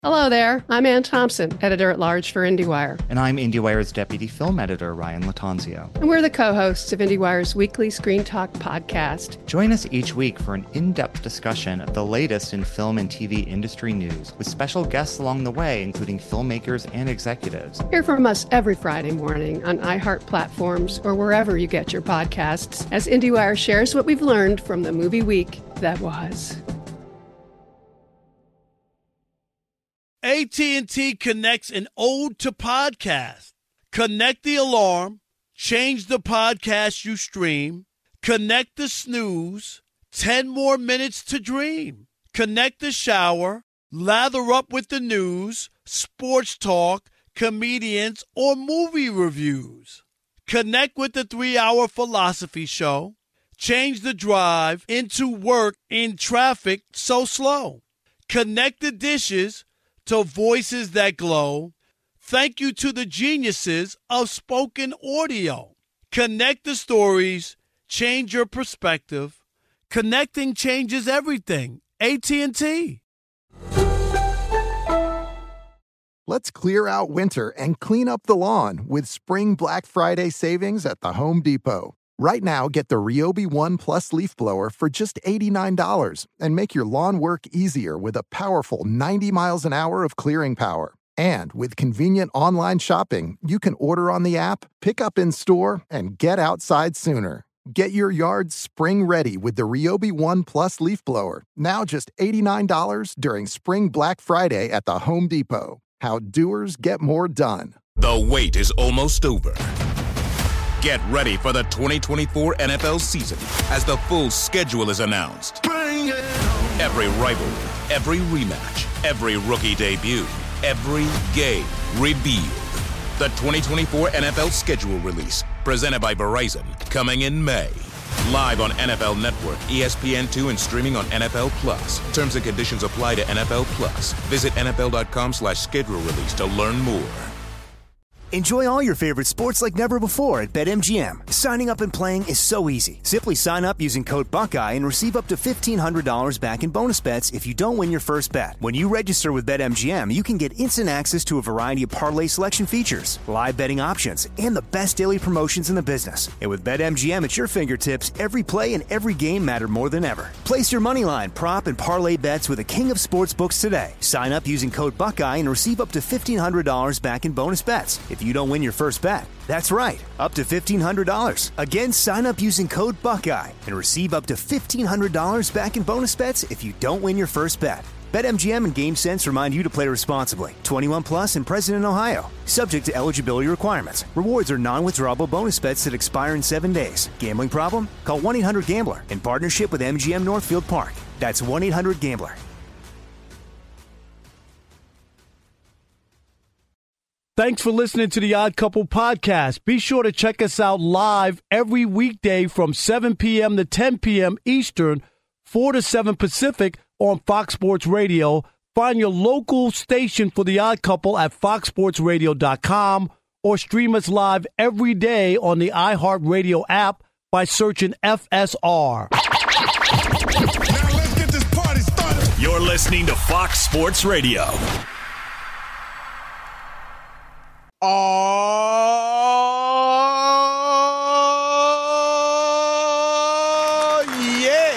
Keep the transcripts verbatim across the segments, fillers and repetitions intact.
Hello there. I'm Ann Thompson, editor-at-large for IndieWire. And I'm IndieWire's deputy film editor, Ryan Latanzio. And we're the co-hosts of IndieWire's weekly Screen Talk podcast. Join us each week for an in-depth discussion of the latest in film and T V industry news, with special guests along the way, including filmmakers and executives. Hear from us every Friday morning on iHeart platforms or wherever you get your podcasts, as IndieWire shares what we've learned from the movie week that was. A T and T connects an ode to podcast. Connect the alarm, change the podcast you stream, connect the snooze, ten more minutes to dream. Connect the shower, lather up with the news, sports talk, comedians, or movie reviews. Connect with the three-hour philosophy show. Change the drive into work in traffic so slow. Connect the dishes to voices that glow. Thank you to the geniuses of spoken audio. Connect the stories, change your perspective. Connecting changes everything. A T and T. Let's clear out winter and clean up the lawn with Spring Black Friday savings at the Home Depot. Right now, get the Ryobi One Plus leaf blower for just eighty-nine dollars and make your lawn work easier with a powerful ninety miles an hour of clearing power. And with convenient online shopping, you can order on the app, pick up in store, and get outside sooner. Get your yard spring ready with the Ryobi One Plus leaf blower, now just eighty-nine dollars during Spring Black Friday at the Home Depot. How doers get more done. The wait is almost over. Get ready for the twenty twenty-four N F L season as the full schedule is announced. Bring it on. Every rivalry, every rematch, every rookie debut, every game revealed. The twenty twenty-four N F L schedule release, presented by Verizon, coming in May. Live on N F L Network, E S P N two, and streaming on N F L Plus. Terms and conditions apply to N F L Plus. Visit N F L dot com slash schedule release to learn more. Enjoy all your favorite sports like never before at BetMGM. Signing up and playing is so easy. Simply sign up using code Buckeye and receive up to fifteen hundred dollars back in bonus bets if you don't win your first bet. When you register with BetMGM, you can get instant access to a variety of parlay selection features, live betting options, and the best daily promotions in the business. And with BetMGM at your fingertips, every play and every game matter more than ever. Place your moneyline, prop, and parlay bets with the king of sportsbooks today. Sign up using code Buckeye and receive up to fifteen hundred dollars back in bonus bets if you don't win your first bet. That's right, up to fifteen hundred dollars. Again, sign up using code Buckeye and receive up to fifteen hundred dollars back in bonus bets if you don't win your first bet. BetMGM and GameSense remind you to play responsibly. twenty-one plus and present in Ohio. Subject to eligibility requirements. Rewards are non-withdrawable bonus bets that expire in seven days. Gambling problem? Call one eight hundred gambler in partnership with M G M Northfield Park. That's one eight hundred gambler. Thanks for listening to the Odd Couple podcast. Be sure to check us out live every weekday from seven p.m. to ten p.m. Eastern, four to seven Pacific on Fox Sports Radio. Find your local station for the Odd Couple at fox sports radio dot com or stream us live every day on the iHeartRadio app by searching F S R. Now let's get this party started. You're listening to Fox Sports Radio. Oh, yeah.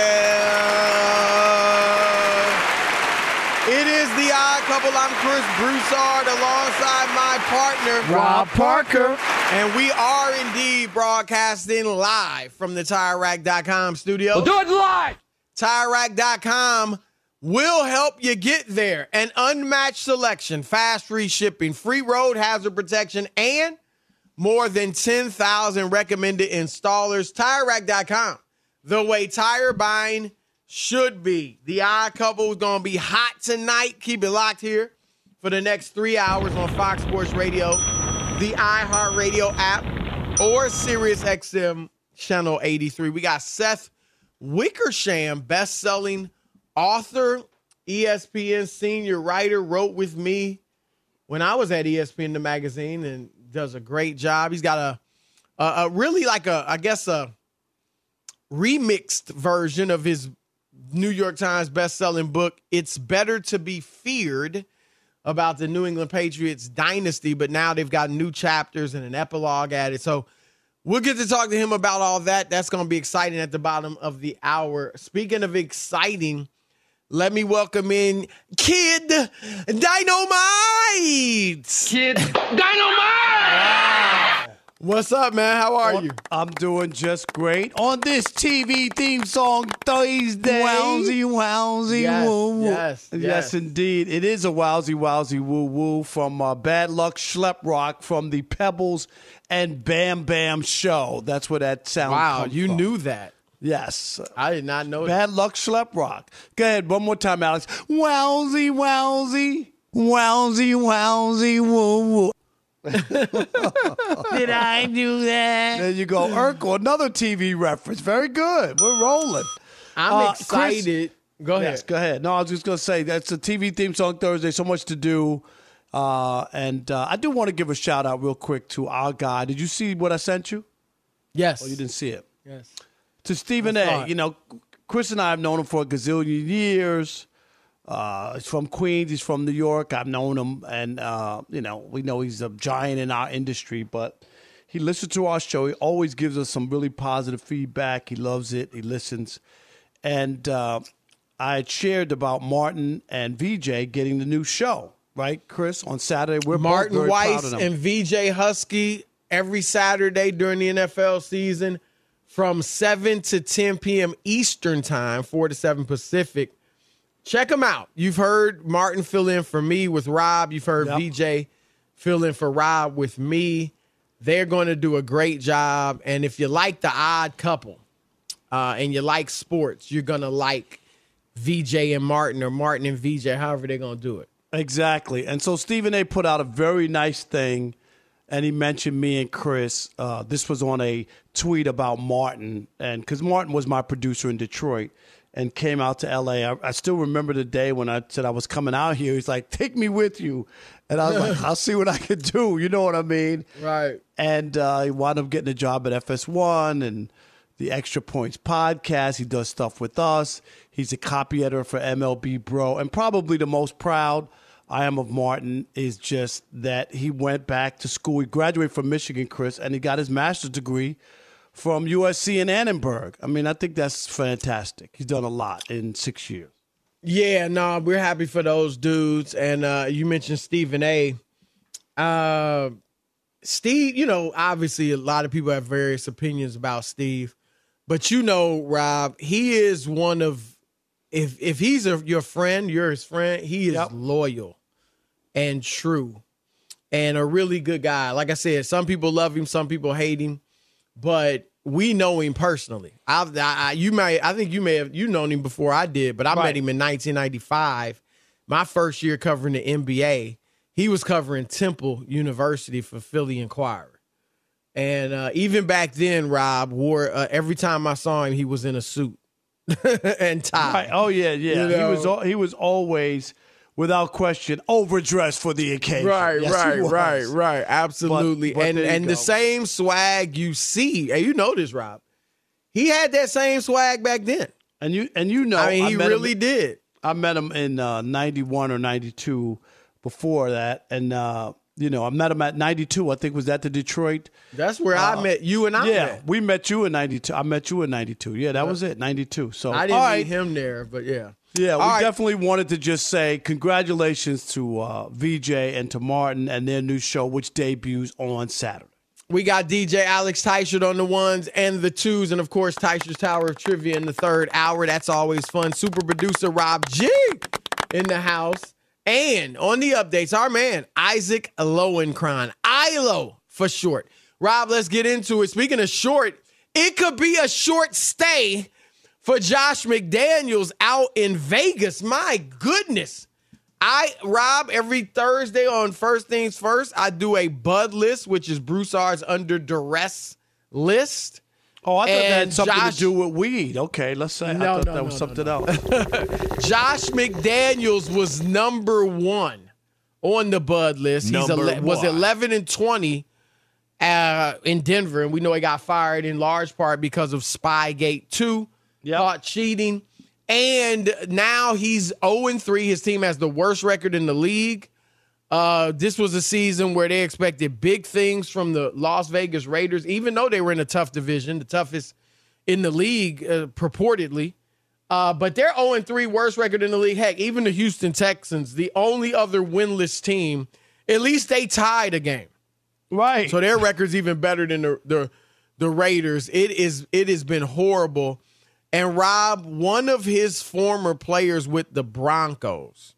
It is the Odd Couple. I'm Chris Broussard alongside my partner, Rob Parker. And we are indeed broadcasting live from the Tire Rack dot com studio. We'll do it live. Tire Rack dot com will help you get there. An unmatched selection, fast free shipping, free road hazard protection, and more than ten thousand recommended installers. Tire Rack dot com, the way tire buying should be. The Odd Couple is going to be hot tonight. Keep it locked here for the next three hours on Fox Sports Radio, the iHeartRadio app, or Sirius X M Channel eighty-three. We got Seth Wickersham, best-selling author, E S P N senior writer, wrote with me when I was at E S P N, the magazine, and does a great job. He's got a, a, a really like a, I guess, a remixed version of his New York Times best-selling book, It's Better to Be Feared, about the New England Patriots dynasty, but now they've got new chapters and an epilogue at it. So we'll get to talk to him about all that. That's going to be exciting at the bottom of the hour. Speaking of exciting, let me welcome in Kid Dynamite. Kid Dynamite! What's up, man? How are you? I'm doing just great on this T V theme song Thursday. Wowsy, wowsy, Yes, woo, woo. yes, yes, yes. indeed. It is a wowsy, wowsy, woo, woo from uh, Bad Luck Schlep Rock from the Pebbles and Bam Bam show. That's where that sound Wow, comes you from. knew that. Yes. I did not know that. Bad Luck Schlep Rock. Go ahead, one more time, Alex. Wowsy, wowsy, wowsy, wowsy, woo, woo. Did I do that? There you go. Urkel, another T V reference. Very good. We're rolling. I'm Uh, excited. Go ahead. Yes, go ahead. No, I was just going to say that's a T V theme song Thursday. So much to do. Uh, and uh, I do want to give a shout out real quick to our guy. Did you see what I sent you? Yes. Oh, you didn't see it? Yes. To Stephen I A. saw it. You know, Chris and I have known him for a gazillion years. Uh, he's from Queens. He's from New York. I've known him, and uh, you know, we know he's a giant in our industry. But he listens to our show. He always gives us some really positive feedback. He loves it. He listens, and uh, I had shared about Martin and V J getting the new show, right, Chris, on Saturday. We're Martin both very proud Weiss of them. and V J Husky every Saturday during the N F L season from seven to ten p.m. Eastern time, four to seven Pacific. Check them out. You've heard Martin fill in for me with Rob. You've heard Yep. V J fill in for Rob with me. They're going to do a great job. And if you like The Odd Couple uh, and you like sports, you're going to like V J and Martin, or Martin and V J, however they're going to do it. Exactly. And so Stephen A. put out a very nice thing, and he mentioned me and Chris. Uh, this was on a tweet about Martin, and because Martin was my producer in Detroit and came out to L A. I, I still remember the day when I said I was coming out here. He's like, take me with you. And I was like, I'll see what I can do. You know what I mean? Right. And uh, he wound up getting a job at F S one and the Extra Points podcast. He does stuff with us. He's a copy editor for M L B Bro. And probably the most proud I am of Martin is just that he went back to school. He graduated from Michigan, Chris, and he got his master's degree from U S C in Annenberg. I mean, I think that's fantastic. He's done a lot in six years. Yeah, no, we're happy for those dudes. And uh, you mentioned Stephen A. Uh, Steve, you know, obviously a lot of people have various opinions about Steve. But you know, Rob, he is one of, if if he's a, your friend, you're his friend, he is Yep. loyal and true and a really good guy. Like I said, some people love him, some people hate him. But we know him personally. I've, I, I, you may, I think you may have, you known him before I did, but I Right. met him in nineteen ninety-five. My first year covering the N B A, he was covering Temple University for Philly Inquirer. And uh, even back then, Rob wore, uh, every time I saw him, he was in a suit and tie. Right. Oh, yeah, yeah. You He know? was al- he was always, without question, overdressed for the occasion. Right, Yes, he right, was. right, right. Absolutely. But- but and there you and go. the same swag you see, and you know this, Rob. He had that same swag back then. And you and you know, I mean, he met really him, did. I met him in uh, ninety-one or ninety-two before that. And, uh, you know, I met him at ninety-two. I think was at the Detroit. That's where I met you and I yeah, met. we met you in ninety-two. I met you in ninety-two. Yeah, that was it, ninety-two. So, I didn't all right. meet him there, but yeah. Yeah, we All right. definitely wanted to just say congratulations to uh, V J and to Martin and their new show, which debuts on Saturday. We got D J Alex Teichert on the ones and the twos, and of course Teichert's Tower of Trivia in the third hour. That's always fun. Super producer Rob G in the house. And on the updates, our man Isaac Lowenkron, I L O for short. Rob, let's get into it. Speaking of short, it could be a short stay for Josh McDaniels out in Vegas. My goodness. I, Rob, every Thursday on First Things First, I do a Bud list, which is Broussard's under duress list. Oh, I thought that had And something Josh- to do with weed. Okay, let's say No, I thought no, that no, was no, something no. else. Josh McDaniels was number one on the Bud list. Number He's ele- was one. eleven and twenty uh, in Denver, and we know he got fired in large part because of Spygate two, Yep. caught cheating. And now he's oh and three. His team has the worst record in the league. Uh, this was a season where they expected big things from the Las Vegas Raiders, even though they were in a tough division, the toughest in the league, uh, purportedly. Uh, but they're oh and three, worst record in the league. Heck, even the Houston Texans, the only other winless team, at least they tied a game. Right. So their record's even better than the, the, the Raiders. It is, it has been horrible. And Rob, one of his former players with the Broncos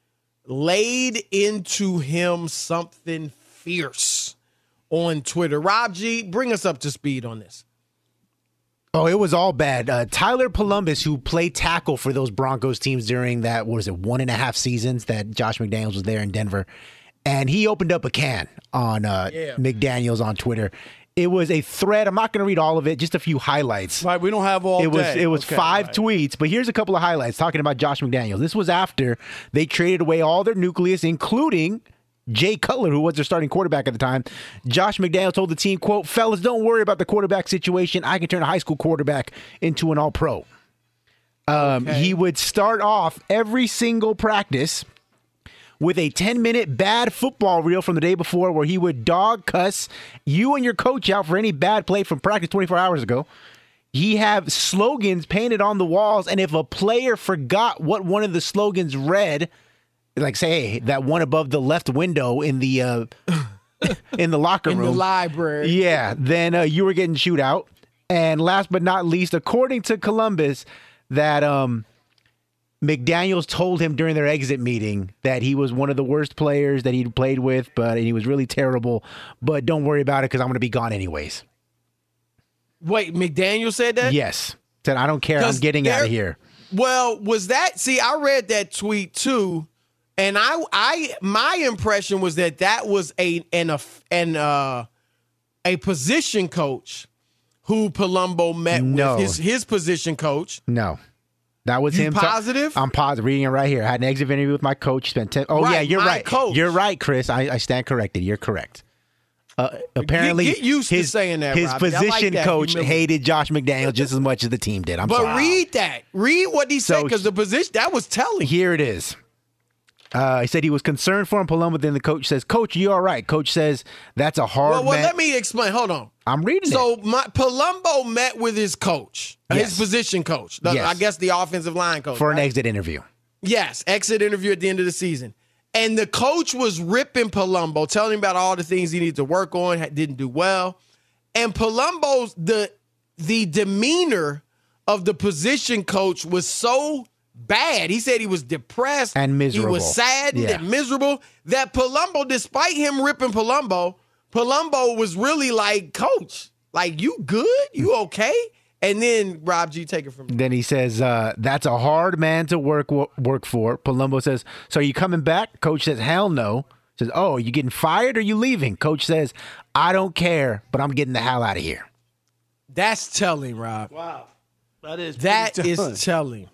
laid into him something fierce on Twitter. Rob G, bring us up to speed on this. Oh, it was all bad. Uh, Tyler Columbus, who played tackle for those Broncos teams during that, what was it, one and a half seasons that Josh McDaniels was there in Denver, and he opened up a can on uh, yeah. McDaniels on Twitter. It was a thread. I'm not going to read all of it, just a few highlights. Right, we don't have all it was, day. It was okay, five right. tweets, but here's a couple of highlights talking about Josh McDaniels. This was after they traded away all their nucleus, including Jay Cutler, who was their starting quarterback at the time. Josh McDaniels told the team, quote, "Fellas, don't worry about the quarterback situation. I can turn a high school quarterback into an all-pro." Um, okay. He would start off every single practice with a ten-minute bad football reel from the day before where he would dog cuss you and your coach out for any bad play from practice twenty-four hours ago. He have slogans painted on the walls, and if a player forgot what one of the slogans read, like say, hey, that one above the left window in the uh, in the locker room. In the library. Yeah, then uh, you were getting chewed out. And last but not least, according to Columbus, that um, McDaniels told him during their exit meeting that he was one of the worst players that he'd played with, but he was really terrible. But don't worry about it because I'm going to be gone anyways. Wait, McDaniel said that? Yes. Said, I don't care. I'm getting out of here. Well, was that – see, I read that tweet too, and I, I, my impression was that that was a an, a, an, uh, a position coach who Palumbo met no. with, his, his position coach. No. That was you him. Positive? Ta- I'm positive. Reading it right here. I had an exit interview with my coach. Spent ten. Oh right, yeah, you're right. Coach. You're right, Chris. I, I stand corrected. You're correct. Uh, apparently, get, get used his, to saying that. His Robbie. position like that, coach humility. hated Josh McDaniels just as much as the team did. I'm but sorry. read that. Read what he said because so, the position that was telling. Here it is. Uh, he said he was concerned for him, Palumbo. Then the coach says, "Coach, you all right?" Coach says, "That's a hard." Well, well man. let me explain. Hold on. I'm reading so it. So my Palumbo met with his coach, yes. his position coach. The, yes. I guess the offensive line coach for right? an exit interview. Yes, exit interview at the end of the season. And the coach was ripping Palumbo, telling him about all the things he needed to work on, didn't do well. And Palumbo's the the demeanor of the position coach was so bad. He said he was depressed and miserable. He was saddened yeah. and miserable that Palumbo, despite him ripping Palumbo, Palumbo was really like, "Coach, like, you good? You okay?" And then Rob G, take it from me. Then he says, uh, "That's a hard man to work work for." Palumbo says, "So are you coming back?" Coach says, "Hell no." Says, "Oh, are you getting fired or are you leaving?" Coach says, "I don't care, but I'm getting the hell out of here." That's telling, Rob. Wow. That is That telling. is telling.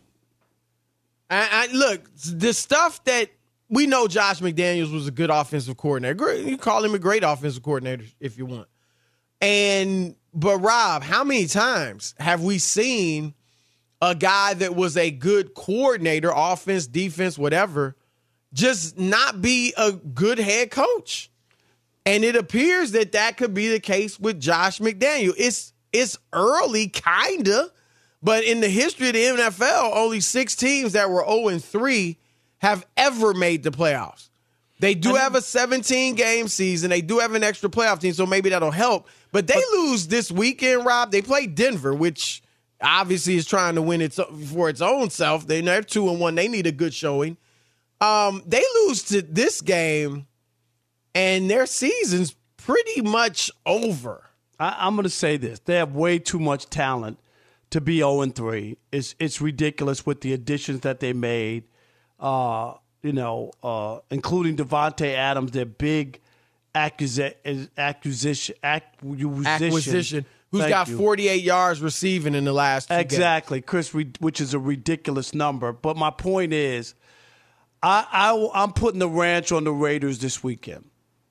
I, I look, the stuff that we know Josh McDaniels was a good offensive coordinator. Great, you call him a great offensive coordinator if you want. And but Rob, how many times have we seen a guy that was a good coordinator, offense, defense, whatever, just not be a good head coach? And it appears that that could be the case with Josh McDaniel. It's it's early, kinda, but in the history of the N F L, only six teams that were oh and three have ever made the playoffs. They do have a seventeen-game season. They do have an extra playoff team, so maybe that'll help. But they lose this weekend, Rob. They play Denver, which obviously is trying to win it for its own self. They're two and one. They need a good showing. Um, they lose to this game, and their season's pretty much over. I, I'm going to say this. They have way too much talent to be oh and three. It's, it's ridiculous with the additions that they made. Uh You know, uh, including Devontae Adams, their big accusa- acquisition, acquisition, acquisition, who's Thank got you. forty-eight yards receiving in the last two exactly, games. Chris, which is a ridiculous number. But my point is, I, I I'm putting the ranch on the Raiders this weekend.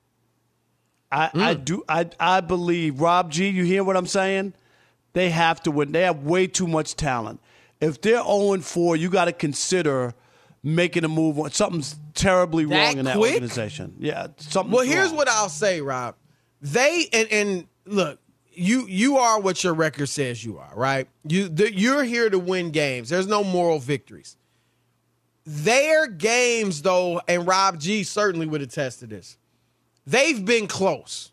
I, mm. I do I I believe Rob G. You hear what I'm saying? They have to win. They have way too much talent. if they're oh and four, you got to consider making a move on something's terribly that wrong in that quick? organization. Yeah, something. Well, here's what I'll say, Rob. They and, and look, you you are what your record says you are, right? You the, you're here to win games. There's no moral victories. Their games, though, and Rob G certainly would attest to this. They've been close.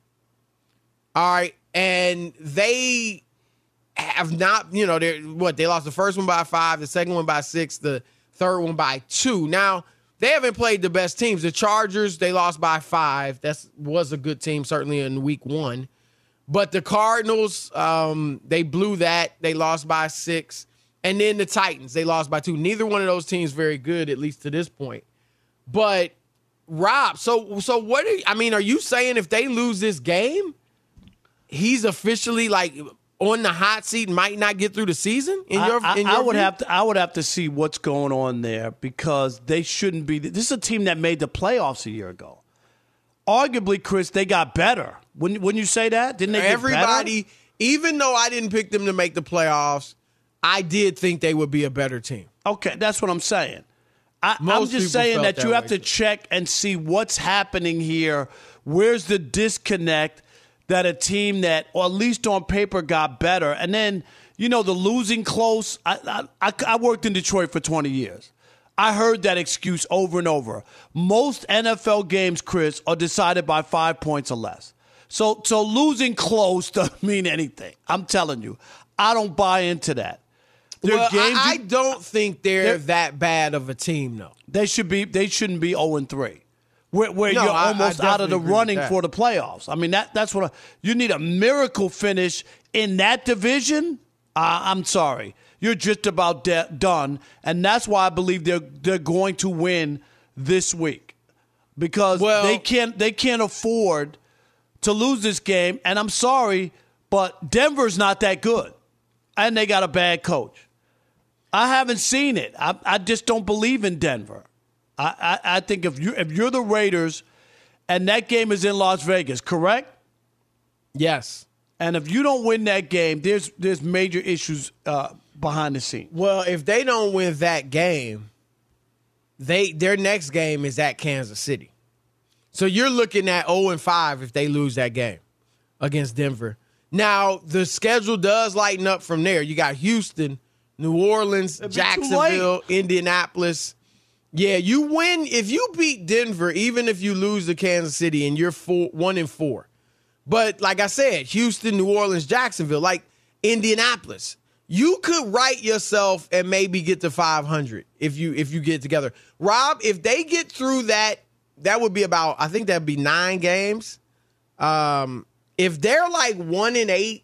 All right, and they have not. You know, they what they lost the first one by five, the second one by six, the third one by two. Now, they haven't played the best teams. The Chargers, they lost by five. That was a good team, certainly in week one. But the Cardinals, um, they blew that. They lost by six. And then the Titans, they lost by two. Neither one of those teams very good, at least to this point. But, Rob, so so what are you, I mean, are you saying if they lose this game, he's officially, like, on the hot seat and might not get through the season? In your, I, I, in your I would view? have to. I would have to see what's going on there because they shouldn't be. This is a team that made the playoffs a year ago. Arguably, Chris, they got better. Wouldn't, wouldn't you say that? Didn't they? Get Everybody, better? even though I didn't pick them to make the playoffs, I did think they would be a better team. Okay, that's what I'm saying. I, I'm Most just people saying felt that you that have way, to too. check and see what's happening here. Where's the disconnect that a team that, or at least on paper, got better? And then, you know, the losing close. I, I, I worked in Detroit for twenty years. I heard that excuse over and over. Most N F L games, Chris, are decided by five points or less. So, so losing close doesn't mean anything. I'm telling you. I don't buy into that. Their Well, games, I, I don't think they're, they're- that bad of a team, though. They should be. They shouldn't be zero and three, where, where No, you're I- I almost out of definitely the agree with running that. for the playoffs. I mean, that that's what I, you need a miracle finish in that division. Uh, I'm sorry, you're just about de- done, and that's why I believe they're they're going to win this week because Well- they can't they can't afford to lose this game. And I'm sorry, but Denver's not that good, and they got a bad coach. I haven't seen it. I, I just don't believe in Denver. I, I, I think if you if you're the Raiders, and that game is in Las Vegas, correct? Yes. And if you don't win that game, there's there's major issues uh, behind the scenes. Well, if they don't win that game, they their next game is at Kansas City. So you're looking at oh and five if they lose that game against Denver. Now, the schedule does lighten up from there. You got Houston, New Orleans, It'd be too Jacksonville, Indianapolis. Yeah, you win if you beat Denver, even if you lose to Kansas City and you're four, one and four. But like I said, Houston, New Orleans, Jacksonville, like Indianapolis, you could write yourself and maybe get to five hundred if you if you get together. Rob, if they get through that, that would be about, I think that'd be nine games. Um, if they're like one and eight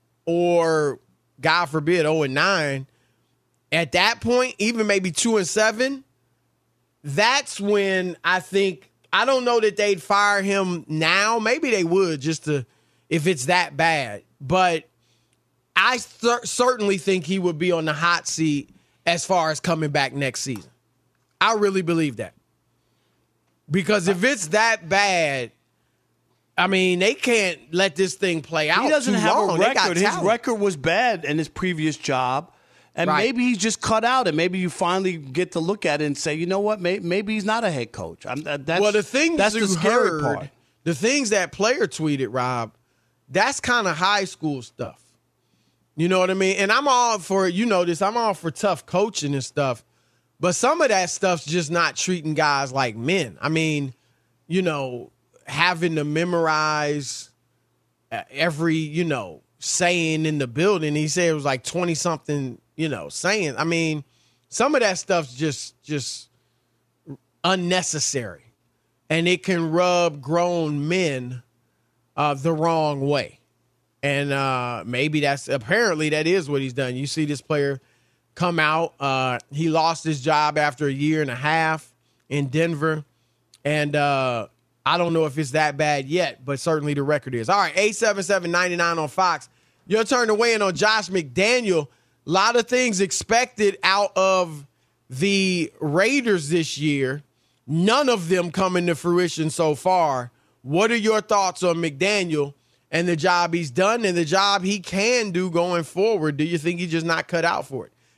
or God forbid, oh and nine, at that point, even maybe two and seven, that's when I think, I don't know that they'd fire him now. Maybe they would just to, if it's that bad. But I cer- certainly think he would be on the hot seat as far as coming back next season. I really believe that. Because if it's that bad, I mean, they can't let this thing play out. He doesn't too have long. a They got record. His talent. record was bad in his previous job. And Right. maybe he's just cut out, and maybe you finally get to look at it and say, you know what, maybe, maybe he's not a head coach. I'm, uh, that's, well, the things that's you the scary heard, part. the things that player tweeted, Rob, that's kind of high school stuff. You know what I mean? And I'm all for, you know this, I'm all for tough coaching and stuff. But some of that stuff's just not treating guys like men. I mean, you know, having to memorize uh, every, you know, saying in the building. He said it was like twenty-something, you know, saying. I mean, some of that stuff's just just unnecessary. And it can rub grown men uh, the wrong way. And uh, maybe that's, apparently that is what he's done. You see this player come out. Uh, he lost his job after a year and a half in Denver. And uh, I don't know if it's that bad yet, but certainly the record is. All right, eight seven seven, nine nine on Fox. Your turn to weigh in on Josh McDaniel. A lot of things expected out of the Raiders this year. None of them coming to fruition so far. What are your thoughts on McDaniel and the job he's done and the job he can do going forward? Do you think he's just not cut out for it?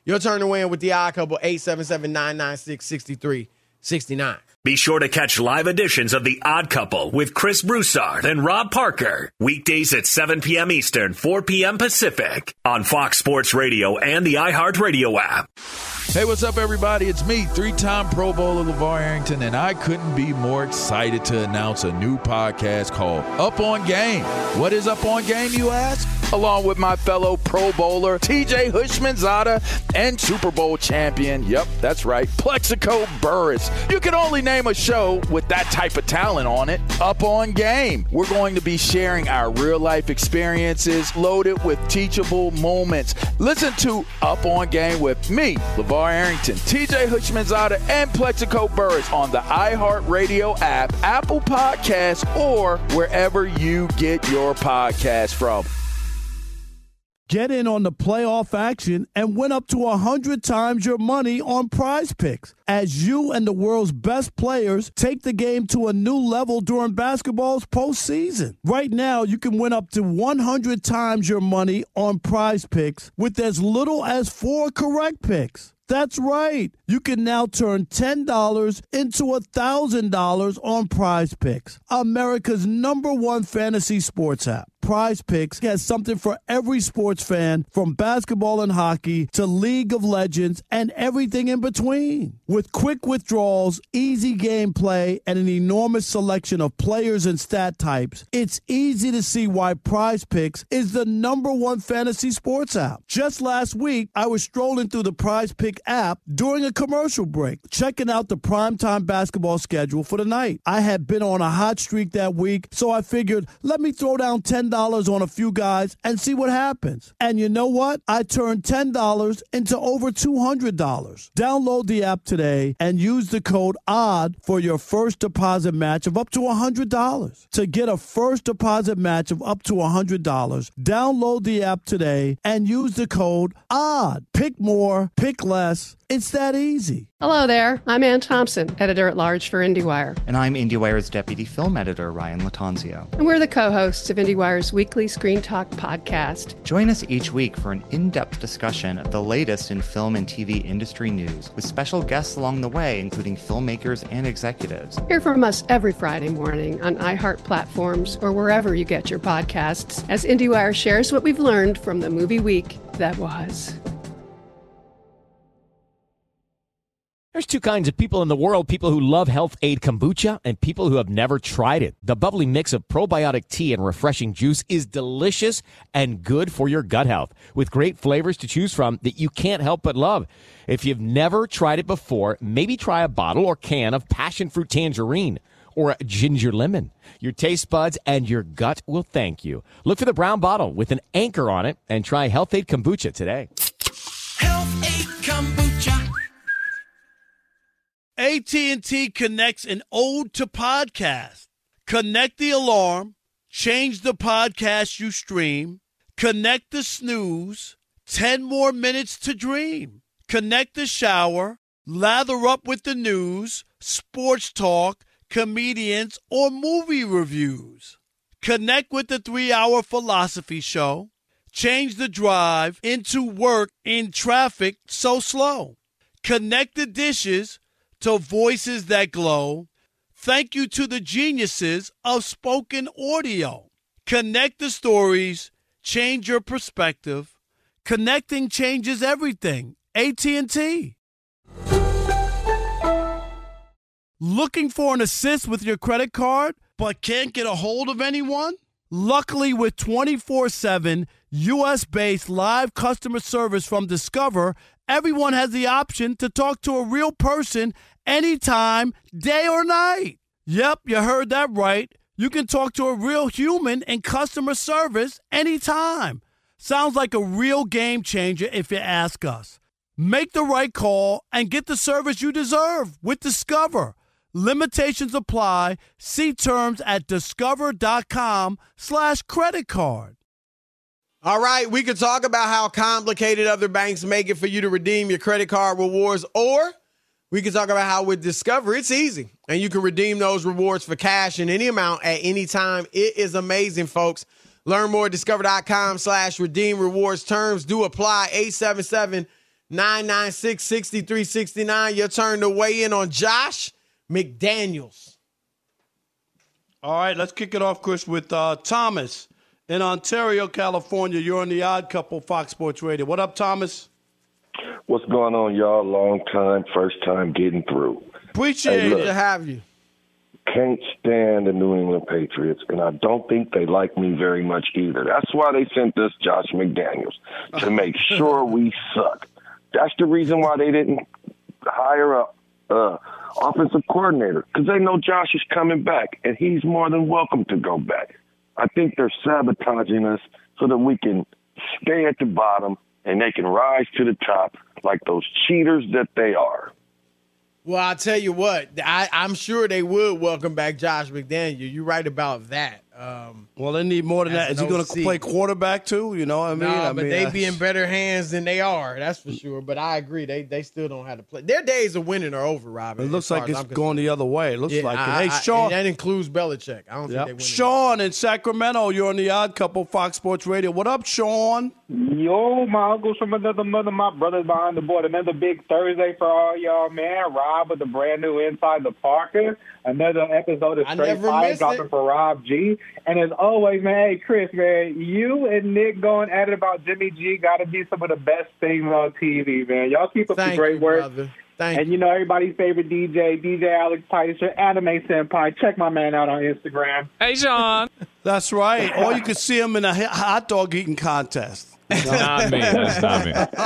Your turn to win with the Odd Couple, eight seven seven, nine nine six, six three six nine. Be sure to catch live editions of The Odd Couple with Chris Broussard and Rob Parker. Weekdays at seven p.m. Eastern, four p.m. Pacific on Fox Sports Radio and the iHeartRadio app. Hey, what's up, everybody? It's me, three-time Pro Bowler LeVar Arrington, and I couldn't be more excited to announce a new podcast called Up On Game. What is Up On Game, you ask? Along with my fellow Pro Bowler, T J Hushmanzada, and Super Bowl champion, yep, that's right, Plexico Burris. You can only name a show with that type of talent on it. Up On Game. We're going to be sharing our real-life experiences loaded with teachable moments. Listen to Up On Game with me, LeVar Arrington, T J Hushmanzada, and Plexico Burris on the iHeartRadio app, Apple Podcasts, or wherever you get your podcasts from. Get in on the playoff action and win up to one hundred times your money on Prize Picks as you and the world's best players take the game to a new level during basketball's postseason. Right now, you can win up to one hundred times your money on Prize Picks with as little as four correct picks. That's right. You can now turn ten dollars into one thousand dollars on Prize Picks, America's number one fantasy sports app. Prize Picks has something for every sports fan, from basketball and hockey to League of Legends and everything in between. With quick withdrawals, easy gameplay, and an enormous selection of players and stat types, it's easy to see why Prize Picks is the number one fantasy sports app. Just last week, I was strolling through the Prize Pick app during a commercial break, checking out the primetime basketball schedule for the night. I had been on a hot streak that week, so I figured, let me throw down ten dollars on a few guys and see what happens. And you know what? I turned ten dollars into over two hundred dollars. Download the app today and use the code ODD for your first deposit match of up to one hundred dollars. To get a first deposit match of up to one hundred dollars, download the app today and use the code ODD. Pick more, pick less. It's that easy. Hello there. I'm Ann Thompson, editor-at-large for IndieWire. And I'm IndieWire's deputy film editor, Ryan Latanzio. And we're the co-hosts of IndieWire's weekly Screen Talk podcast. Join us each week for an in-depth discussion of the latest in film and T V industry news, with special guests along the way, including filmmakers and executives. Hear from us every Friday morning on iHeart platforms or wherever you get your podcasts, as IndieWire shares what we've learned from the movie week that was. There's two kinds of people in the world, people who love Health Aid Kombucha and people who have never tried it. The bubbly mix of probiotic tea and refreshing juice is delicious and good for your gut health, with great flavors to choose from that you can't help but love. If you've never tried it before, maybe try a bottle or can of passion fruit tangerine or ginger lemon. Your taste buds and your gut will thank you. Look for the brown bottle with an anchor on it and try Health Aid Kombucha today. Health Aid Kombucha. A T and T connects an ode to podcast. Connect the alarm, change the podcast you stream, connect the snooze, ten more minutes to dream. Connect the shower, lather up with the news, sports talk, comedians, or movie reviews. Connect with the three-hour philosophy show. Change the drive into work in traffic so slow. Connect the dishes to voices that glow. Thank you to the geniuses of spoken audio. Connect the stories, change your perspective. Connecting changes everything. A T and T. Looking for an assist with your credit card but can't get a hold of anyone? Luckily, with twenty-four seven U S-based live customer service from Discover, everyone has the option to talk to a real person anytime, day or night. Yep, you heard that right. You can talk to a real human in customer service anytime. Sounds like a real game changer if you ask us. Make the right call and get the service you deserve with Discover. Limitations apply. See terms at discover.com slash credit card. All right, we could talk about how complicated other banks make it for you to redeem your credit card rewards, or we could talk about how with Discover, it's easy, and you can redeem those rewards for cash in any amount at any time. It is amazing, folks. Learn more at discover.com slash redeem rewards. Terms do apply. eight seven seven, nine nine six, six three six nine. Your turn to weigh in on Josh McDaniels. All right, let's kick it off, Chris, with uh, Thomas in Ontario, California. You're on the Odd Couple, Fox Sports Radio. What up, Thomas? What's going on, y'all? Long time, first time getting through. Appreciate hey, look, it to have you. Can't stand the New England Patriots, and I don't think they like me very much either. That's why they sent us Josh McDaniels, to make sure we suck. That's the reason why they didn't hire a uh, offensive coordinator, because they know Josh is coming back, and he's more than welcome to go back. I think they're sabotaging us so that we can stay at the bottom and they can rise to the top like those cheaters that they are. Well, I'll tell you what, I, I'm sure they would welcome back Josh McDaniel. You're right about that. Um, well, they need more than that. Is he going to play quarterback too? You know what I mean? Nah, I but mean, they uh, be in better hands than they are. That's for sure. But I agree. They they still don't have to play. Their days of winning are over, Robin. It looks like it's going the other way. It looks yeah, like I, it. Hey, I, Sean. that includes Belichick. I don't Yep. think they win. Sean in Sacramento. You're on the Odd Couple, Fox Sports Radio. What up, Sean? Yo, my uncles from another mother, my brothers behind the board. Another big Thursday for all y'all, man. Rob with the brand new Inside the Parker. Another episode of I Straight never Fire miss dropping it. for Rob G. And as always, man, hey, Chris, man, you and Nick going at it about Jimmy G got to be some of the best things on T V, man. Y'all keep up Thank the great you, work. brother. Thank and you know everybody's favorite D J, D J Alex Titus, your anime senpai. Check my man out on Instagram. Hey, Sean. That's right. Or you could see him in a hi- hot dog eating contest. Not me. That's not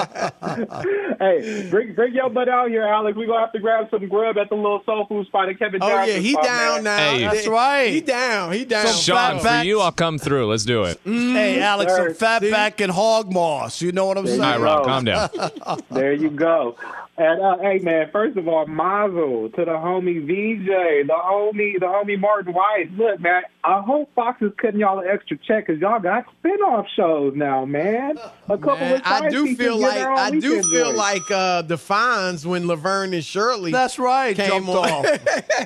me. Hey, bring bring your butt out here, Alex. We gonna have to grab some grub at the little soul food spot at Kevin Oh, Johnson's yeah, he spot, down man. now. Hey. That's right. He down. He down. Sean, for you, I'll come through. Let's do it. Hey, Alex, sir. some fat See? back and hog moss. You know what I'm There saying? you All right, Rob, go. calm down. There you go. And uh, hey, man, first of all, mazel to the homie V J, the homie, the homie Martin Weiss. Look, man, I hope Fox is cutting y'all an extra check because y'all got spinoff shows now, man. A couple Man, of side I do pieces feel get like their own I do weekend feel joints. like uh, the fines when Laverne and Shirley. That's right. Came Jumped on. off.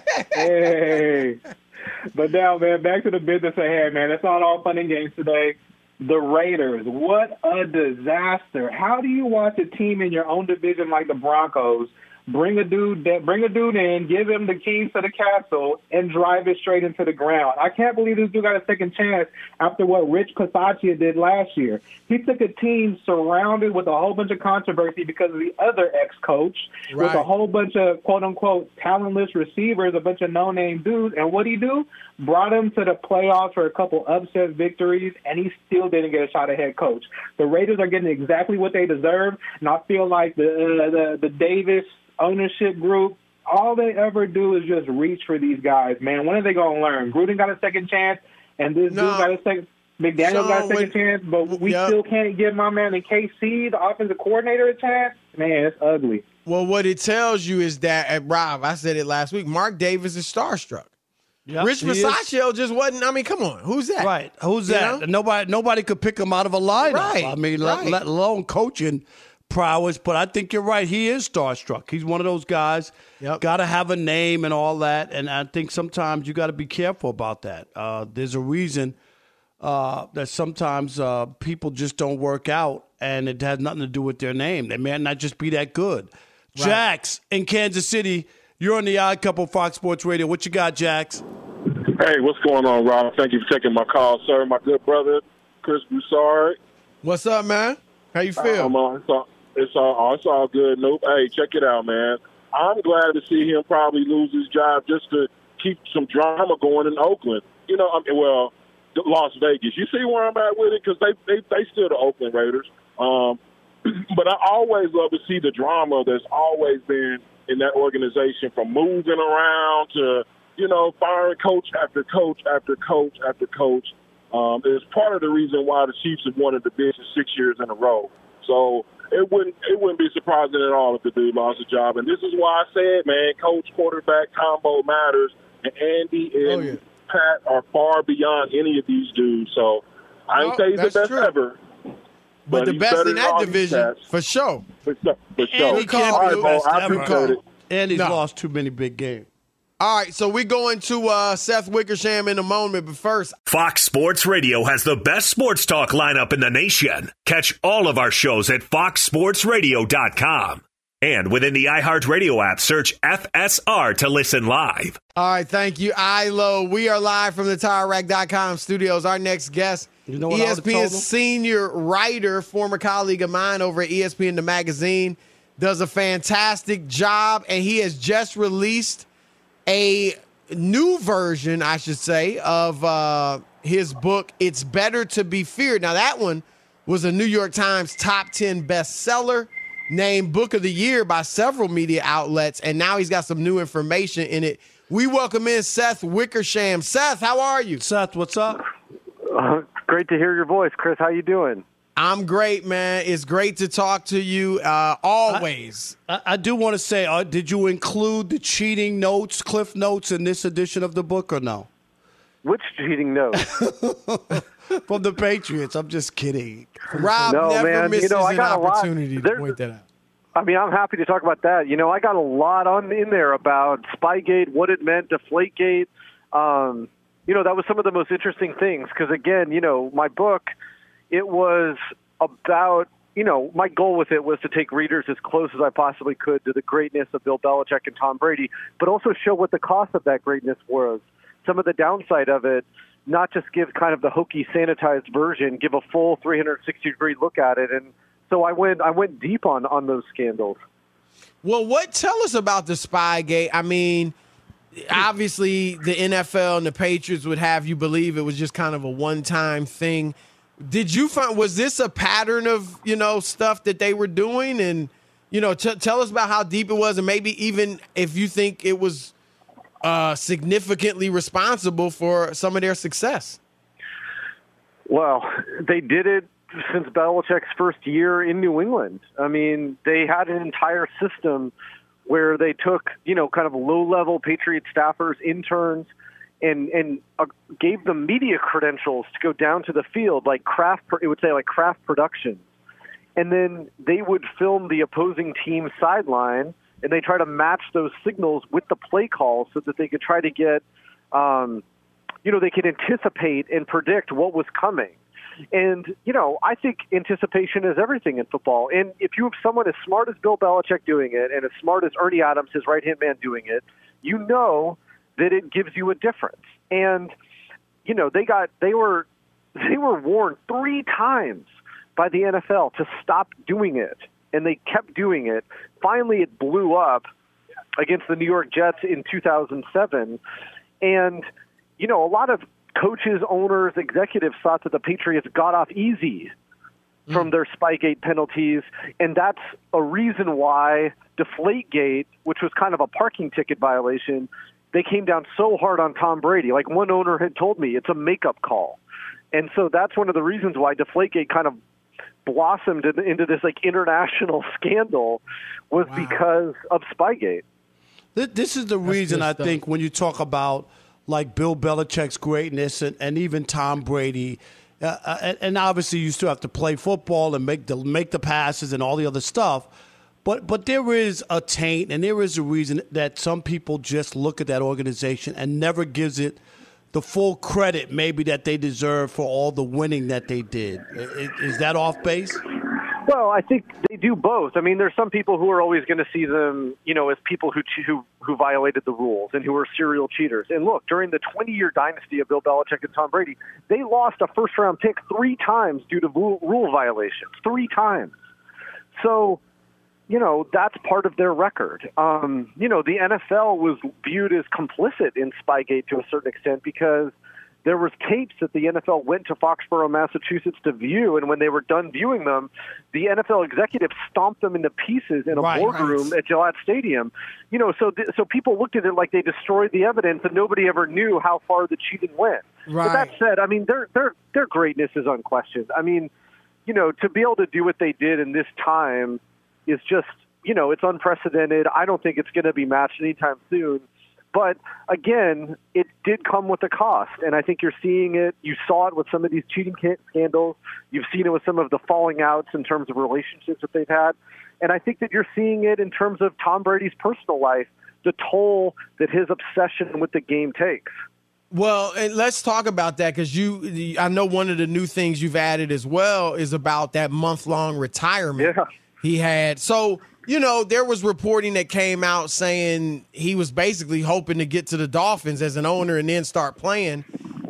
Hey. But now, man, back to the business at hand, man. It's not all fun and games today. The Raiders, what a disaster. How do you watch a team in your own division like the Broncos bring a dude that bring a dude in, give him the keys to the castle, and drive it straight into the ground? I can't believe this dude got a second chance after what Rich Pisaccia did last year. He took a team surrounded with a whole bunch of controversy because of the other ex-coach, with Right. a whole bunch of quote-unquote talentless receivers, a bunch of no-name dudes. And what'd he do? Brought him to the playoffs for a couple upset victories, and he still didn't get a shot at head coach. The Raiders are getting exactly what they deserve, and I feel like the uh, the, the Davis ownership group, all they ever do is just reach for these guys, man. When are they going to learn? Gruden got a second chance, and this No. dude got a second. McDaniel Sean, got a second when- chance, but we Yep. still can't give my man in K C, the offensive coordinator, a chance. Man, it's ugly. Well, what it tells you is that, at Rob, I said it last week, Mark Davis is starstruck. Yep, Rich he is. Pisaccio just wasn't. I mean, come on, who's that? Right. Who's You that? know? Nobody nobody could pick him out of a lineup. Right, I mean, let, right. let alone coaching prowess. But I think you're right. He is starstruck. He's one of those guys. Yep. Got to have a name and all that. And I think sometimes you got to be careful about that. Uh, there's a reason uh, that sometimes uh, people just don't work out, and it has nothing to do with their name. They may not just be that good. Right. Jax in Kansas City. You're on the Odd Couple, Fox Sports Radio. What you got, Jax? Hey, what's going on, Rob? Thank you for taking my call, sir. My good brother, Chris Broussard. What's up, man? How you feel? Um, uh, it's, all, it's, all, it's all good. Nope. Hey, check it out, man. I'm glad to see him probably lose his job just to keep some drama going in Oakland. You know, I mean, well, Las Vegas. You see where I'm at with it? Because they, they, they still the Oakland Raiders. Um, but I always love to see the drama that's always been in that organization, from moving around to, you know, firing coach after coach after coach after coach. Um, it's part of the reason why the Chiefs have won the division six years in a row. So it wouldn't it wouldn't be surprising at all if the dude lost a job. And this is why I said, man, coach quarterback combo matters. And Andy and Oh, yeah. Pat are far beyond any of these dudes. So I ain't Oh, say he's the that's best true. ever. But the he's best better in than that all these division, cats. for sure. For sure. For sure. And he can't All be right, the Bo, best I ever. appreciate it. And he's No. lost too many big games. All right, so we're going to uh, Seth Wickersham in a moment, but first. Fox Sports Radio has the best sports talk lineup in the nation. Catch all of our shows at fox sports radio dot com. And within the iHeartRadio app, search F S R to listen live. All right, thank you, Ilo. We are live from the tire rack dot com studios. Our next guest, you know what E S P N senior writer, former colleague of mine over at E S P N The Magazine, does a fantastic job, and he has just released a new version, I should say, of uh, his book, It's Better to Be Feared. Now, that one was a New York Times top ten bestseller, named Book of the Year by several media outlets, and now he's got some new information in it. We welcome in Seth Wickersham. Seth, how are you? Seth, what's up? Uh, great to hear your voice, Chris. How you doing? I'm great, man. It's great to talk to you uh, always. I, I, I do want to say, uh, did you include the cheating notes, Cliff Notes, in this edition of the book or no? Which cheating notes? From the Patriots. I'm just kidding. Rob no, never man. misses you know, I an got opportunity a lot. to point that out. I mean, I'm happy to talk about that. You know, I got a lot on in there about Spygate, what it meant, Deflategate. Um, you know, that was some of the most interesting things because, again, you know, my book, it was about, you know, my goal with it was to take readers as close as I possibly could to the greatness of Bill Belichick and Tom Brady, but also show what the cost of that greatness was, some of the downside of it, not just give kind of the hokey, sanitized version, give a full three hundred sixty degree look at it. And so I went I went deep on, on those scandals. Well, what tell us about the Spygate? I mean, obviously the N F L and the Patriots would have you believe it was just kind of a one-time thing. Did you find, was this a pattern of, you know, stuff that they were doing? And, you know, t- tell us about how deep it was and maybe even if you think it was uh, significantly responsible for some of their success. Well, they did it since Belichick's first year in New England. I mean, they had an entire system where they took, you know, kind of low-level Patriot staffers, interns, and and uh, gave them media credentials to go down to the field, like craft, it would say like craft productions. And then they would film the opposing team sideline, and they try to match those signals with the play calls so that they could try to get, um, you know, they could anticipate and predict what was coming. And, you know, I think anticipation is everything in football. And if you have someone as smart as Bill Belichick doing it and as smart as Ernie Adams, his right-hand man, doing it, you know that it gives you a difference. And, you know, they got they were they were warned three times by the N F L to stop doing it, and they kept doing it. Finally, it blew up against the New York Jets in two thousand seven. And, you know, a lot of coaches, owners, executives thought that the Patriots got off easy from their Spygate penalties, and that's a reason why Deflategate, which was kind of a parking ticket violation, they came down so hard on Tom Brady. Like one owner had told me, it's a makeup call. And so that's one of the reasons why Deflategate kind of blossomed into this like international scandal was wow. because of Spygate. This is the that's reason I stuff. think when you talk about like Bill Belichick's greatness and, and even Tom Brady, uh, and, and obviously you still have to play football and make the make the passes and all the other stuff. But but there is a taint and there is a reason that some people just look at that organization and never gives it the full credit maybe that they deserve for all the winning that they did. Is, is that off base? Well, I think they do both. I mean, there's some people who are always going to see them, you know, as people who who who violated the rules and who are serial cheaters. And look, during the twenty-year dynasty of Bill Belichick and Tom Brady, they lost a first-round pick three times due to rule, rule violations. Three times. So, you know, that's part of their record. Um, you know, the N F L was viewed as complicit in Spygate to a certain extent because there was tapes that the N F L went to Foxborough, Massachusetts to view, and when they were done viewing them, the N F L executives stomped them into pieces in a right, boardroom right. at Gillette Stadium. You know, so th- so people looked at it like they destroyed the evidence, and nobody ever knew how far the cheating went. Right. But that said, I mean, their their their greatness is unquestioned. I mean, you know, to be able to do what they did in this time is just, you know, it's unprecedented. I don't think it's going to be matched anytime soon. But again, it did come with a cost, and I think you're seeing it. You saw it with some of these cheating scandals. You've seen it with some of the falling outs in terms of relationships that they've had. And I think that you're seeing it in terms of Tom Brady's personal life. the toll that his obsession with the game takes. Well, and let's talk about that because you, I know one of the new things you've added as well is about that month-long retirement yeah. he had. So, you know, there was reporting that came out saying he was basically hoping to get to the Dolphins as an owner and then start playing.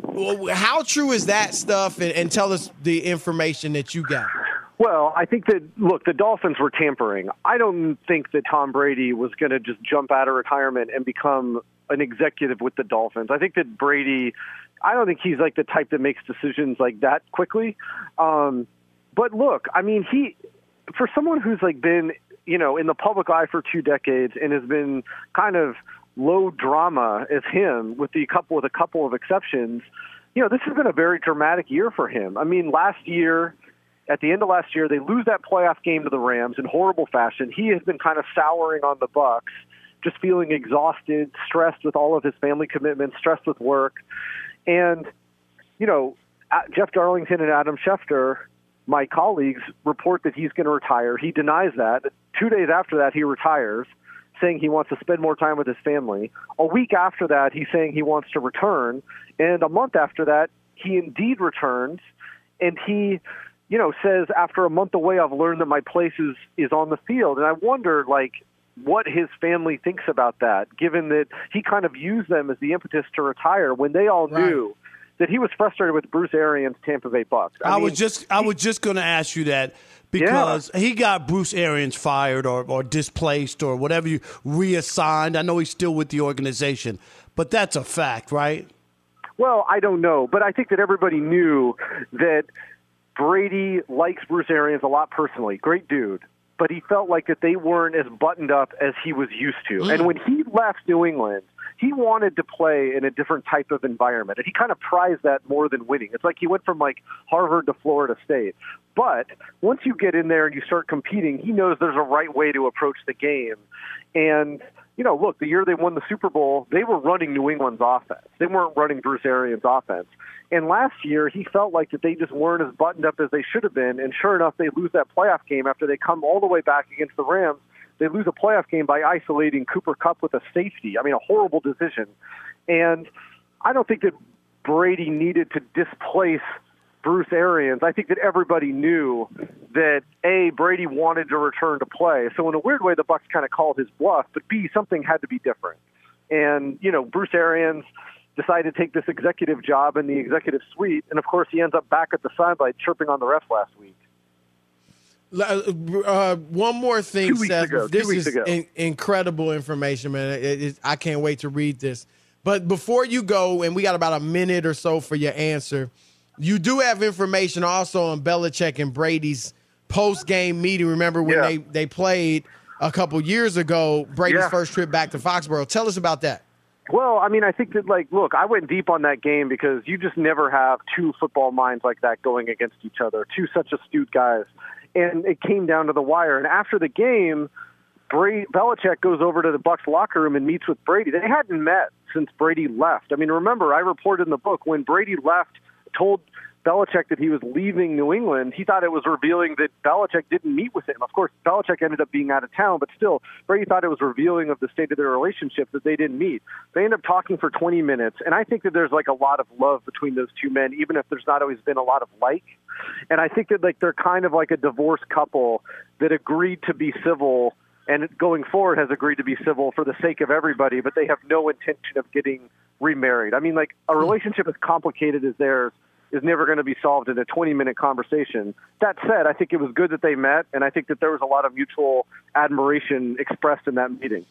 How true is that stuff? And, and tell us the information that you got. Well, I think that, look, the Dolphins were tampering. I don't think that Tom Brady was going to just jump out of retirement and become an executive with the Dolphins. I think that Brady, I don't think he's like the type that makes decisions like that quickly. Um, but look, I mean, he, for someone who's like been, you know, in the public eye for two decades and has been kind of low drama as him with the couple with a couple of exceptions, you know, this has been a very dramatic year for him. I mean, last year, at the end of last year, they lose that playoff game to the Rams in horrible fashion. He has been kind of souring on the Bucs, just feeling exhausted, stressed with all of his family commitments, stressed with work. And, you know, Jeff Darlington and Adam Schefter, my colleagues, report that he's going to retire. He denies that. Two days after that, he retires, saying he wants to spend more time with his family. A week after that, he's saying he wants to return. And a month after that, he indeed returns. And he, you know, says, after a month away, I've learned that my place is, is on the field. And I wonder, like, what his family thinks about that, given that he kind of used them as the impetus to retire when they all right. knew that he was frustrated with Bruce Arians' Tampa Bay Bucs. I, I mean, was just I was just going to ask you that because yeah. he got Bruce Arians fired or, or displaced or whatever you reassigned. I know he's still with the organization, but that's a fact, right? Well, I don't know, but I think that everybody knew that Brady likes Bruce Arians a lot personally. Great dude. But he felt like that they weren't as buttoned up as he was used to. Mm. And when he left New England, he wanted to play in a different type of environment. And he kind of prized that more than winning. It's like he went from like Harvard to Florida State. But once you get in there and you start competing, he knows there's a right way to approach the game. And, you know, look, the year they won the Super Bowl, they were running New England's offense. They weren't running Bruce Arians' offense. And last year, he felt like that they just weren't as buttoned up as they should have been. And sure enough, they lose that playoff game after they come all the way back against the Rams. They lose a playoff game by isolating Cooper Kupp with a safety. I mean, a horrible decision. And I don't think that Brady needed to displace Bruce Arians. I think that everybody knew that, A, Brady wanted to return to play. So in a weird way, the Bucs kind of called his bluff. But, B, something had to be different. And, you know, Bruce Arians decided to take this executive job in the executive suite. And, of course, he ends up back at the sideline chirping on the refs last week. Uh, one more thing, Two weeks Seth. ago. This Two weeks is ago. In, incredible information, man. It, it, I can't wait to read this. But before you go, and we got about a minute or so for your answer, you do have information also on Belichick and Brady's post-game meeting. Remember when Yeah. they, they played a couple years ago, Brady's Yeah. first trip back to Foxborough. Tell us about that. Well, I mean, I think that, like, look, I went deep on that game because you just never have two football minds like that going against each other, two such astute guys. And it came down to the wire. And after the game, Brady, Belichick goes over to the Bucs locker room and meets with Brady. They hadn't met since Brady left. I mean, remember, I reported in the book when Brady left, told Belichick that he was leaving New England, he thought it was revealing that Belichick didn't meet with him. Of course, Belichick ended up being out of town, but still, Brady thought it was revealing of the state of their relationship that they didn't meet. They ended up talking for twenty minutes, and I think that there's like a lot of love between those two men, even if there's not always been a lot of like. And I think that like they're kind of like a divorced couple that agreed to be civil and going forward has agreed to be civil for the sake of everybody, but they have no intention of getting remarried. I mean, like a relationship as complicated as theirs is never going to be solved in a twenty-minute conversation. That said, I think it was good that they met, and I think that there was a lot of mutual admiration expressed in that meeting.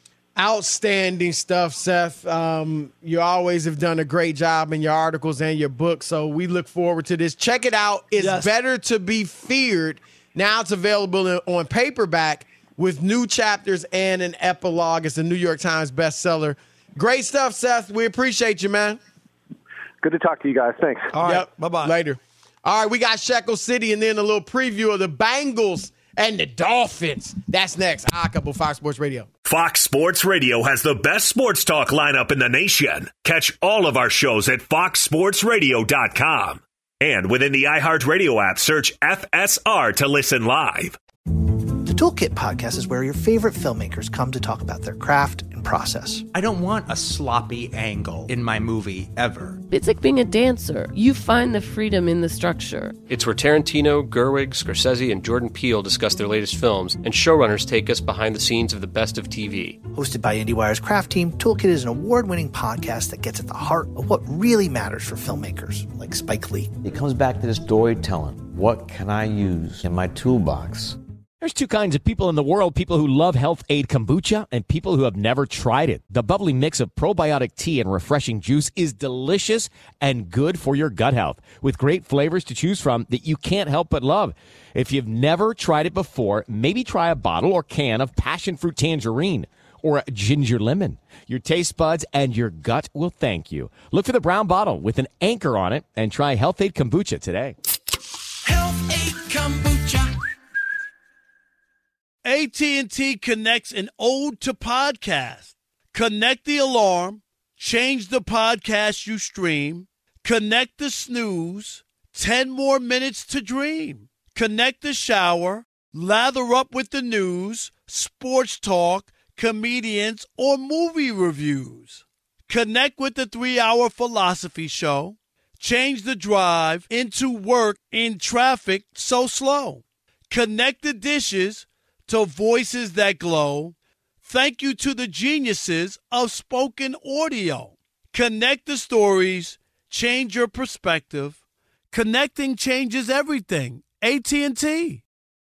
Outstanding stuff, Seth. Um, you always have done a great job in your articles and your book, so we look forward to this. Check it out. It's Yes. Better to Be Feared. Now it's available in, on paperback with new chapters and an epilogue. It's a New York Times bestseller. Great stuff, Seth. We appreciate you, man. Good to talk to you guys. Thanks. All right. Yep. Bye-bye. Later. All right, we got Shekel City and then a little preview of the Bengals and the Dolphins. That's next. Odd Couple, Fox Sports Radio. Fox Sports Radio has the best sports talk lineup in the nation. Catch all of our shows at fox sports radio dot com. And within the iHeartRadio app, search F S R to listen live. The Toolkit podcast is where your favorite filmmakers come to talk about their craft and process. I don't want a sloppy angle in my movie ever. It's like being a dancer. You find the freedom in the structure. It's where Tarantino, Gerwig, Scorsese, and Jordan Peele discuss their latest films, and showrunners take us behind the scenes of the best of T V. Hosted by IndieWire's Craft Team, Toolkit is an award-winning podcast that gets at the heart of what really matters for filmmakers, like Spike Lee. It comes back to this storytelling. What can I use in my toolbox? There's two kinds of people in the world, people who love Health Aid Kombucha and people who have never tried it. The bubbly mix of probiotic tea and refreshing juice is delicious and good for your gut health, with great flavors to choose from that you can't help but love. If you've never tried it before, maybe try a bottle or can of passion fruit tangerine or a ginger lemon. Your taste buds and your gut will thank you. Look for the brown bottle with an anchor on it and try Health Aid Kombucha today. Health Aid Kombucha. A T and T connects an ode to podcast. Connect the alarm, change the podcast you stream, connect the snooze, ten more minutes to dream. Connect the shower, lather up with the news, sports talk, comedians, or movie reviews. Connect with the three-hour philosophy show. Change the drive into work in traffic so slow. Connect the dishes to voices that glow. Thank you to the geniuses of spoken audio. Connect the stories, change your perspective. Connecting changes everything. A T and T.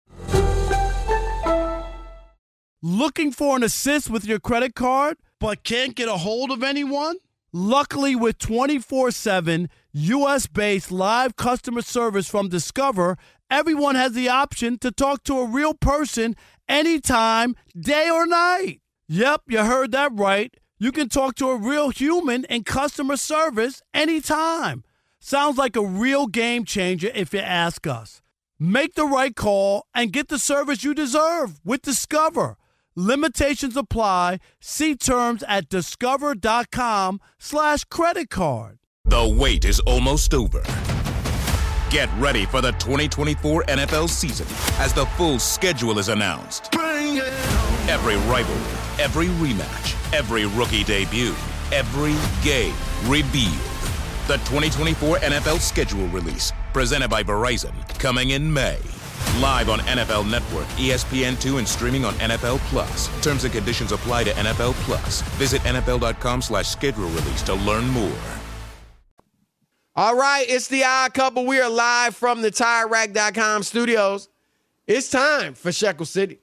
Looking for an assist with your credit card, but can't get a hold of anyone? Luckily, with twenty-four seven U S-based live customer service from Discover, everyone has the option to talk to a real person anytime, day or night. Yep, you heard that right. You can talk to a real human in customer service anytime. Sounds like a real game changer if you ask us. Make the right call and get the service you deserve with Discover. Limitations apply. See terms at discover.com slash credit card. The wait is almost over. Get ready for the twenty twenty-four N F L season as the full schedule is announced. Bring it on. Every rivalry, every rematch, every rookie debut, every game revealed. The twenty twenty-four N F L schedule release, presented by Verizon, coming in May. Live on N F L Network, E S P N two, and streaming on N F L Plus. Terms and conditions apply to N F L Plus. Visit nfl.com slash schedule release to learn more. All right, it's the Odd Couple. We are live from the tire rack dot com studios. It's time for Shekel City.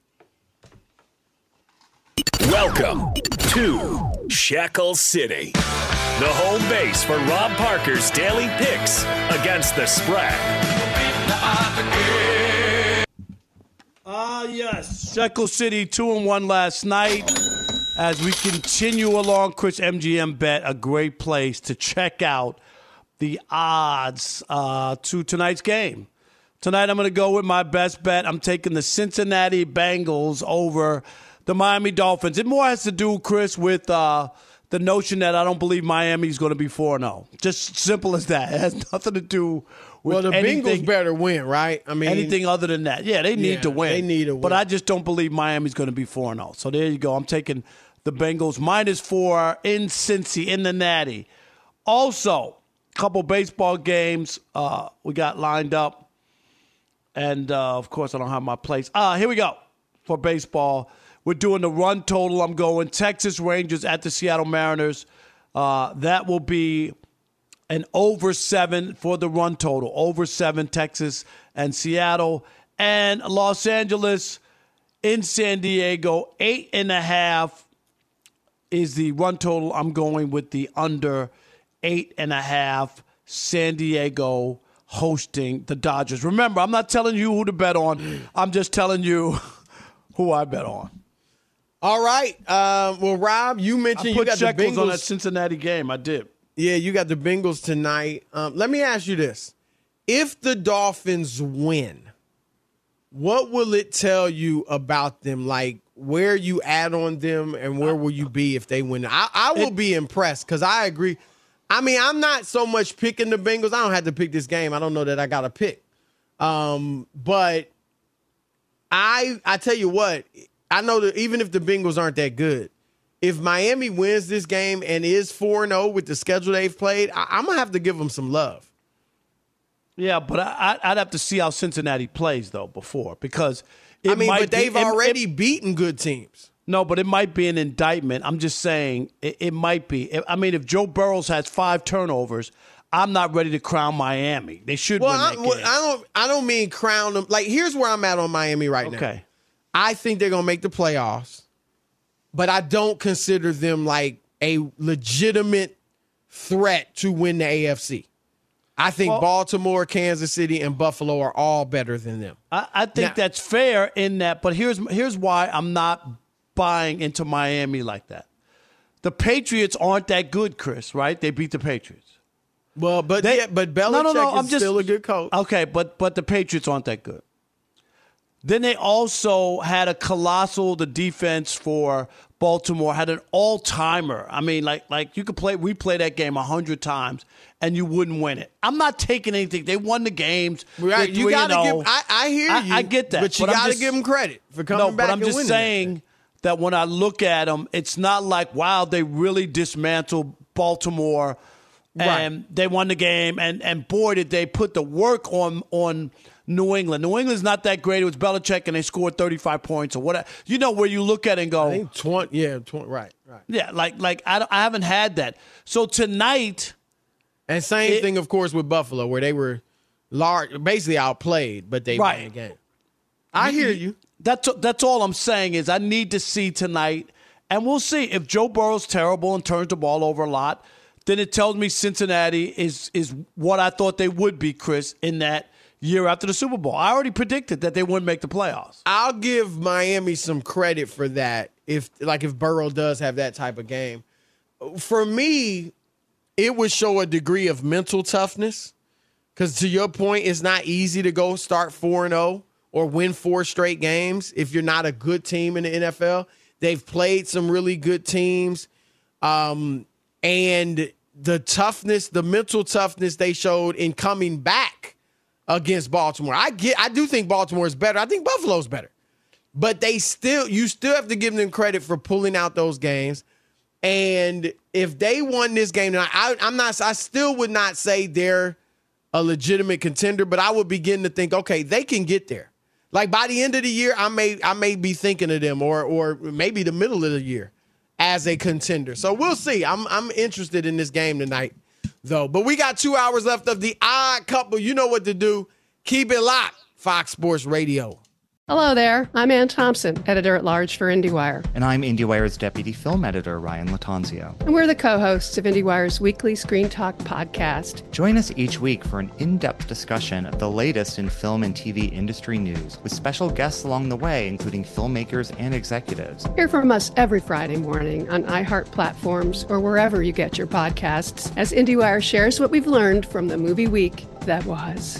Welcome to Shekel City, the home base for Rob Parker's daily picks against the spread. Ah, yes. Shekel City, two and one last night. As we continue along, Chris M G M Bet, a great place to check out the odds uh, to tonight's game. Tonight, I'm going to go with my best bet. I'm taking the Cincinnati Bengals over the Miami Dolphins. It more has to do, Chris, with uh, the notion that I don't believe Miami's going to be four and oh. Just simple as that. It has nothing to do with Well, the anything, Bengals better win, right? I mean, anything other than that. Yeah, they need yeah, to win. They need to win. But I just don't believe Miami's going to be four and oh. So there you go. I'm taking the Bengals minus four in Cincy, in the Natty. Also, a couple baseball games uh, we got lined up. And, uh, of course, I don't have my place. Uh, here we go for baseball. We're doing the run total. I'm going Texas Rangers at the Seattle Mariners. Uh, that will be an over seven for the run total. Over seven, Texas and Seattle. And Los Angeles in San Diego, eight and a half is the run total. I'm going with the under eight and a half. San Diego hosting the Dodgers. Remember, I'm not telling you who to bet on. I'm just telling you who I bet on. All right. Uh, well, Rob, you mentioned you got the Bengals on that Cincinnati game. I did. Yeah, you got the Bengals tonight. Um, let me ask you this. If the Dolphins win, what will it tell you about them? Like, where you at on them and where will you be if they win? I, I will it, be impressed because I agree. I mean, I'm not so much picking the Bengals. I don't have to pick this game. I don't know that I got to pick. Um, but I I tell you what, I know that even if the Bengals aren't that good, if Miami wins this game and is four and oh with the schedule they've played, I, I'm going to have to give them some love. Yeah, but I, I'd have to see how Cincinnati plays, though, before. Because it I mean, might but they've be, it, already it, beaten good teams. No, but it might be an indictment. I'm just saying it, it might be. I mean, if Joe Burrows has five turnovers, I'm not ready to crown Miami. They should well, win I, that well, game. I don't. I don't mean crown them. Like, here's where I'm at on Miami right now. Okay. I think they're gonna make the playoffs, but I don't consider them like a legitimate threat to win the A F C. I think well, Baltimore, Kansas City, and Buffalo are all better than them. I, I think now, that's fair in that, but here's here's why I'm not buying into Miami like that. The Patriots aren't that good, Chris, right? They beat the Patriots. Well, but they, yeah, but Belichick no, no, no, is I'm just, still a good coach. Okay, but but the Patriots aren't that good. Then they also had a colossal, the defense for Baltimore had an all-timer. I mean, like like you could play, replay that game a hundred times and you wouldn't win it. I'm not taking anything. They won the games. Right, you got to give. I, I hear you. I, I get that, but you got to give them credit for coming no, back. But I'm and just winning saying that. that when I look at them, it's not like wow, they really dismantled Baltimore. And right. they won the game, and, and boy, did they put the work on on New England. New England's not that great. It was Belichick, and they scored thirty-five points or whatever. You know, where you look at it and go, I think twenty, yeah, twenty, right, right. Yeah, like like I, don't, I haven't had that. So tonight. And same it, thing, of course, with Buffalo, where they were large, basically outplayed, but they right. won the game. I hear you. That's, that's all I'm saying is I need to see tonight, and we'll see. If Joe Burrow's terrible and turns the ball over a lot, then it tells me Cincinnati is is what I thought they would be, Chris, in that year after the Super Bowl. I already predicted that they wouldn't make the playoffs. I'll give Miami some credit for that, if like if Burrow does have that type of game. For me, it would show a degree of mental toughness because, to your point, it's not easy to go start four and oh or win four straight games if you're not a good team in the N F L. They've played some really good teams. Um, and the toughness, the mental toughness they showed in coming back against Baltimore. I get, I do think Baltimore is better. I think Buffalo's better. But they still, you still have to give them credit for pulling out those games. And if they won this game tonight, I, I'm not, I still would not say they're a legitimate contender, but I would begin to think, okay, they can get there. Like by the end of the year, I may, I may be thinking of them, or, or maybe the middle of the year, as a contender. So we'll see. I'm I'm interested in this game tonight, though. But we got two hours left of the Odd Couple. You know what to do. Keep it locked. Fox Sports Radio. Hello there. I'm Ann Thompson, editor-at-large for IndieWire. And I'm IndieWire's deputy film editor, Ryan Latanzio. And we're the co-hosts of IndieWire's weekly Screen Talk podcast. Join us each week for an in-depth discussion of the latest in film and T V industry news, with special guests along the way, including filmmakers and executives. Hear from us every Friday morning on iHeart platforms or wherever you get your podcasts, as IndieWire shares what we've learned from the movie week that was.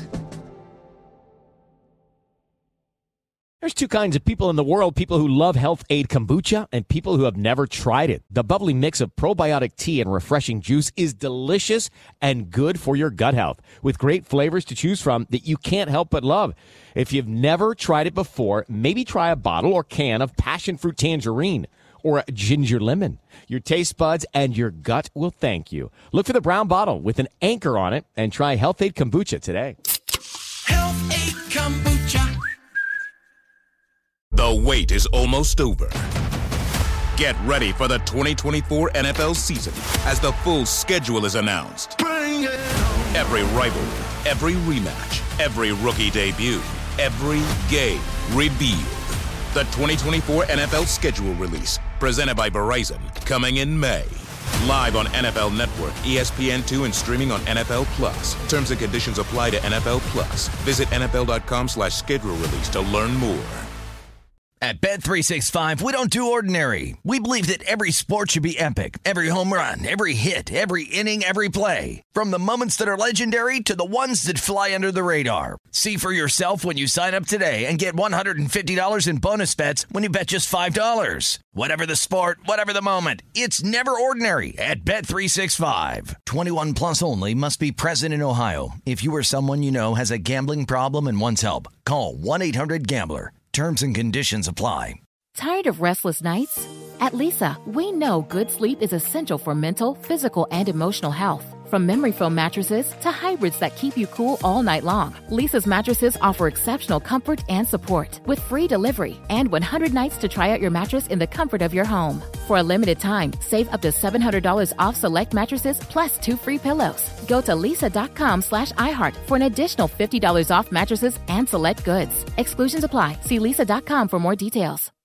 There's two kinds of people in the world, people who love Health Aid Kombucha and people who have never tried it. The bubbly mix of probiotic tea and refreshing juice is delicious and good for your gut health, with great flavors to choose from that you can't help but love. If you've never tried it before, maybe try a bottle or can of passion fruit tangerine or a ginger lemon. Your taste buds and your gut will thank you. Look for the brown bottle with an anchor on it and try Health Aid Kombucha today. Health Aid Kombucha. The wait is almost over. Get ready for the twenty twenty-four N F L season as the full schedule is announced. Every rivalry, every rematch, every rookie debut, every game revealed. The twenty twenty-four N F L schedule release, presented by Verizon, coming in May. Live on N F L Network, E S P N two, and streaming on N F L Plus. Terms and conditions apply to N F L Plus. Visit N F L dot com slash schedule release to learn more. At Bet three sixty-five, we don't do ordinary. We believe that every sport should be epic. Every home run, every hit, every inning, every play. From the moments that are legendary to the ones that fly under the radar. See for yourself when you sign up today and get one hundred fifty dollars in bonus bets when you bet just five dollars. Whatever the sport, whatever the moment, it's never ordinary at Bet three sixty-five. twenty-one plus only. Must be present in Ohio. If you or someone you know has a gambling problem and wants help, call one eight hundred gambler. Terms and conditions apply. Tired of restless nights? At Leesa, we know good sleep is essential for mental, physical, and emotional health. From memory foam mattresses to hybrids that keep you cool all night long, Leesa's mattresses offer exceptional comfort and support with free delivery and one hundred nights to try out your mattress in the comfort of your home. For a limited time, save up to seven hundred dollars off select mattresses plus two free pillows. Go to leesa.com slash iHeart for an additional fifty dollars off mattresses and select goods. Exclusions apply. See leesa dot com for more details.